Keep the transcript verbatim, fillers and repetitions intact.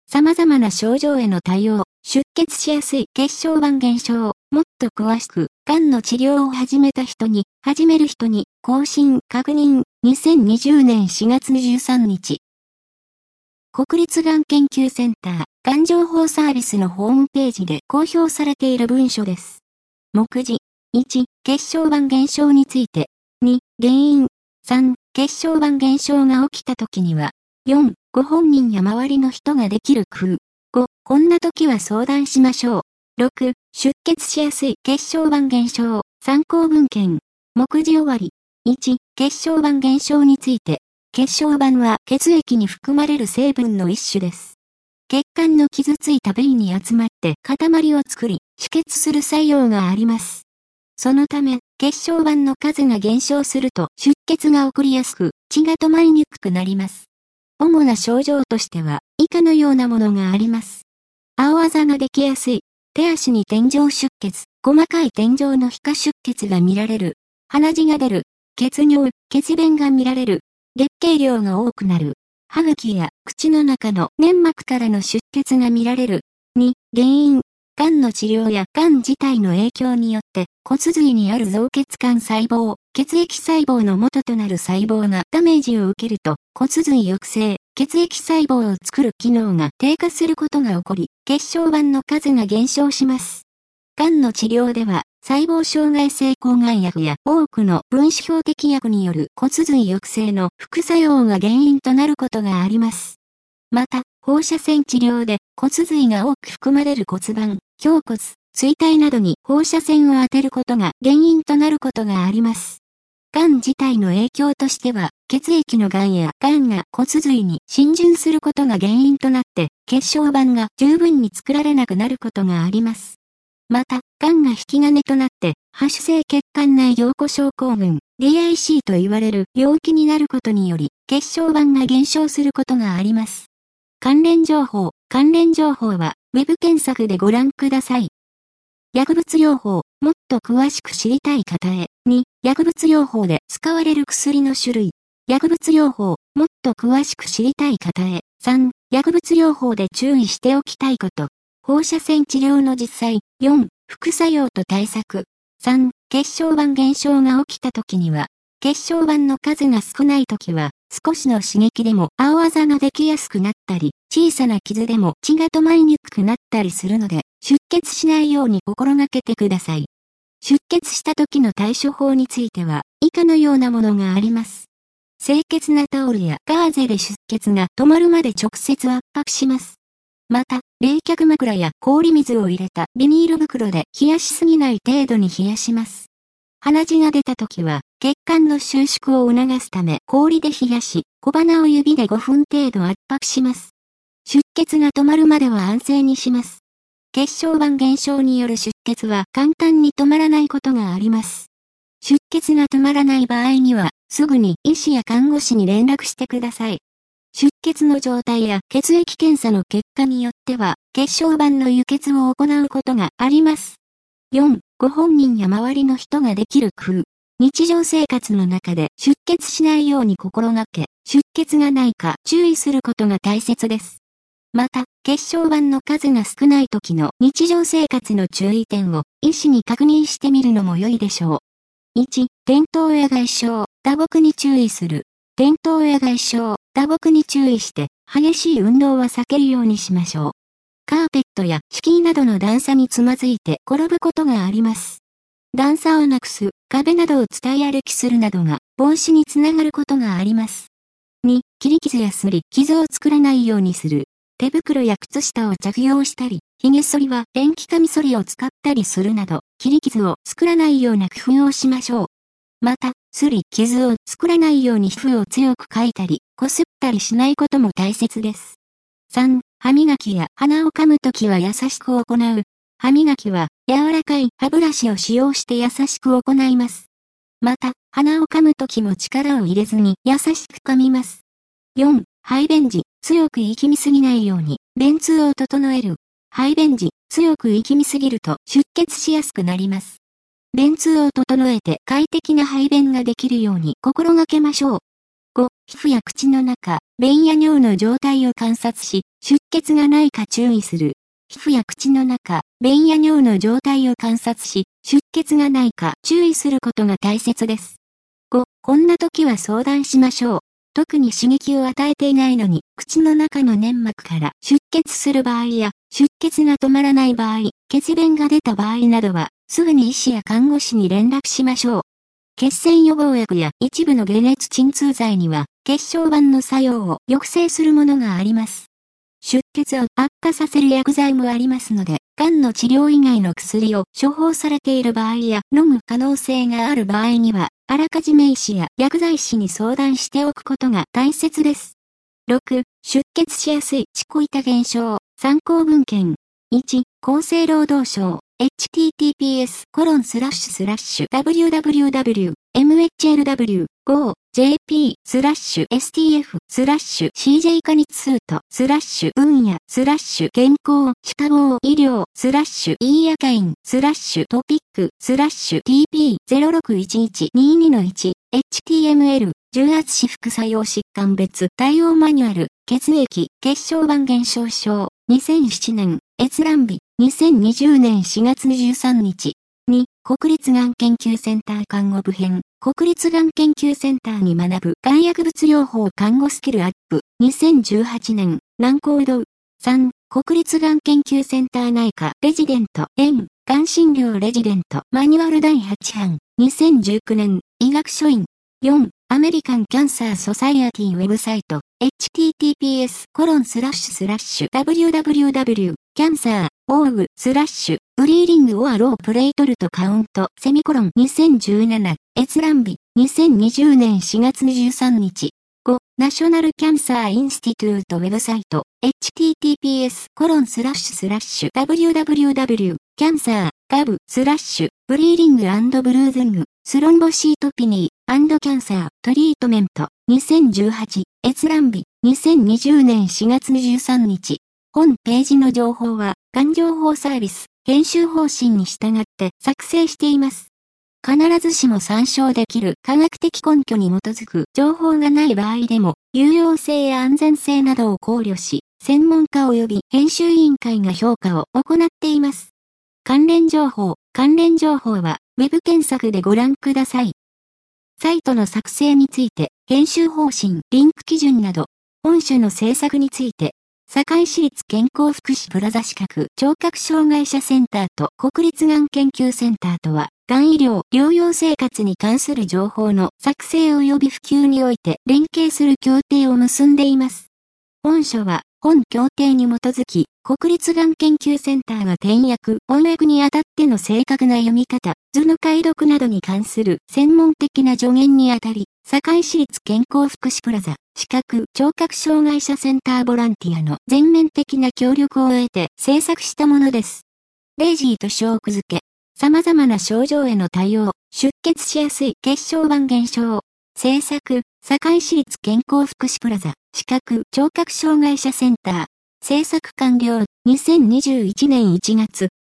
様々な症状への対応、出血しやすい血小板減少、もっと詳しく、がんの治療を始めた人に、始める人に、更新、確認、にせんにじゅうねんしがつじゅうさんにち。国立がん研究センター、がん情報サービスのホームページで公表されている文書です。目次。いち、血小板減少について。に、原因。さん、血小板減少が起きた時には。よん、ご本人や周りの人ができる工夫。ご、こんな時は相談しましょう。ろく、出血しやすい血小板減少。参考文献。目次終わり。いち、血小板減少について。血小板は血液に含まれる成分の一種です。血管の傷ついた部位に集まって塊を作り、止血する作用があります。そのため、血小板の数が減少すると出血が起こりやすく、血が止まりにくくなります。主な症状としては、以下のようなものがあります。青あざができやすい。手足に点状出血、細かい点状の皮下出血が見られる。鼻血が出る。血尿、血便が見られる。月経量が多くなる。歯茎や口の中の粘膜からの出血が見られる。に、原因。がんの治療やがん自体の影響によって骨髄にある造血管細胞、血液細胞の元となる細胞がダメージを受けると骨髄抑制、血液細胞を作る機能が低下することが起こり、血小板の数が減少します。がんの治療では細胞障害性抗がん薬や多くの分子標的薬による骨髄抑制の副作用が原因となることがあります。また、放射線治療で骨髄が多く含まれる骨盤、胸骨、椎体などに放射線を当てることが原因となることがあります。がん自体の影響としては、血液のがんやがんが骨髄に浸潤することが原因となって、血小板が十分に作られなくなることがあります。また、がんが引き金となって、播種性血管内凝固症候群、ディーアイシー と言われる病気になることにより、血小板が減少することがあります。関連情報、関連情報は、ウェブ検索でご覧ください。薬物療法、もっと詳しく知りたい方へ。に、薬物療法で使われる薬の種類。薬物療法、もっと詳しく知りたい方へ。さん、薬物療法で注意しておきたいこと。放射線治療の実際。よん、副作用と対策。さん、血小板減少が起きた時には、血小板の数が少ない時は、少しの刺激でも青あざができやすくなったり、小さな傷でも血が止まりにくくなったりするので、出血しないように心がけてください。出血した時の対処法については、以下のようなものがあります。清潔なタオルやガーゼで出血が止まるまで直接圧迫します。また、冷却枕や氷水を入れたビニール袋で冷やしすぎない程度に冷やします。鼻血が出た時は、血管の収縮を促すため氷で冷やし、小鼻を指でごふん程度圧迫します。出血が止まるまでは安静にします。血小板減少による出血は簡単に止まらないことがあります。出血が止まらない場合には、すぐに医師や看護師に連絡してください。出血の状態や血液検査の結果によっては、血小板の輸血を行うことがあります。よん、ご本人や周りの人ができる工夫。日常生活の中で出血しないように心がけ、出血がないか注意することが大切です。また、血小板の数が少ない時の日常生活の注意点を医師に確認してみるのも良いでしょう。いち、転倒や外傷、打撲に注意する。転倒や外傷、打撲に注意して、激しい運動は避けるようにしましょう。カーペットや敷居などの段差につまずいて転ぶことがあります。段差をなくす、壁などを伝い歩きするなどが防止につながることがあります。に、切り傷やすり傷を作らないようにする。手袋や靴下を着用したり、髭剃りは電気カミソリを使ったりするなど、切り傷を作らないような工夫をしましょう。また、すり傷を作らないように皮膚を強くかいたり、こすったりしないことも大切です。さん、歯磨きや鼻を噛むときは優しく行う。歯磨きは柔らかい歯ブラシを使用して優しく行います。また、鼻を噛むときも力を入れずに優しく噛みます。よん、排便時、強く息みすぎないように、便通を整える。排便時、強く息みすぎると出血しやすくなります。便通を整えて快適な排便ができるように心がけましょう。 ご、皮膚や口の中、便や尿の状態を観察し、出血がないか注意する。皮膚や口の中、便や尿の状態を観察し、出血がないか注意することが大切です。ご、こんな時は相談しましょう。特に刺激を与えていないのに、口の中の粘膜から出血する場合や、出血が止まらない場合、血便が出た場合などは、すぐに医師や看護師に連絡しましょう。血栓予防薬や一部の解熱鎮痛剤には、血小板の作用を抑制するものがあります。出血を悪化させる薬剤もありますので、がんの治療以外の薬を処方されている場合や飲む可能性がある場合には、あらかじめ医師や薬剤師に相談しておくことが大切です。ろく、出血しやすいチコ板現象、参考文献。いち、厚生労働省、エイチティーティーピーエスコロンスラッシュスラッシュダブリューダブリューダブリューエムエイチエルダブリューごジェーピースラッシュエスティーエフスラッシュシージェー 加熱スートスラッシュ分野スラッシュ健康歯科防医療スラッシュイーアカインスラッシュトピックスラッシュ ティーピーゼロろくいちいちににのいち エイチティーエムエル 重圧支副作用疾患別対応マニュアル血液血小板減少症にせんななねん閲覧日にせんにじゅうねんしがつにじゅうさんにちに国立がん研究センター看護部編国立がん研究センターに学ぶがん薬物療法看護スキルアップにせんじゅうはちねん南高堂さん国立がん研究センター内科レジデント園がん診療レジデントマニュアルだいはち版にせんじゅうきゅうねん医学書院よんアメリカンキャンサーソサイエティウェブサイト エイチティーティーピーエスコロンスラッシュスラッシュダブリューダブリューダブリューキャンサーオーグスラッシュブリーディングオアロープレイトルトカウントセミコロンにせんじゅうなな閲覧日にせんにじゅうねんしがつにじゅうさんにちごナショナルキャンサーインスティトゥートウェブサイト エイチティーティーピーエスコロンスラッシュスラッシュダブリューダブリューダブリューキャンサーガブスラッシュブリーディング&ブルーズングスロンボシートピニー&キャンサートリートメントにせんじゅうはち閲覧日にせんにじゅうねんしがつにじゅうさんにち本ページの情報は、がん情報サービス、編集方針に従って作成しています。必ずしも参照できる科学的根拠に基づく情報がない場合でも、有用性や安全性などを考慮し、専門家及び編集委員会が評価を行っています。関連情報、関連情報は、ウェブ検索でご覧ください。サイトの作成について、編集方針、リンク基準など、本書の制作について、堺市立健康福祉プラザ資格聴覚障害者センターと国立がん研究センターとは、がん医療、療養生活に関する情報の作成及び普及において連携する協定を結んでいます。本書は、本協定に基づき、国立がん研究センターが転訳、翻訳にあたっての正確な読み方、図の解読などに関する専門的な助言にあたり、堺市立健康福祉プラザ、視覚、聴覚障害者センターボランティアの全面的な協力を得て制作したものです。レイジーと小奥付け、様々な症状への対応、出血しやすい血小板減少。制作、堺市立健康福祉プラザ、視覚、聴覚障害者センター。制作完了、にせんにじゅういちねんいちがつ。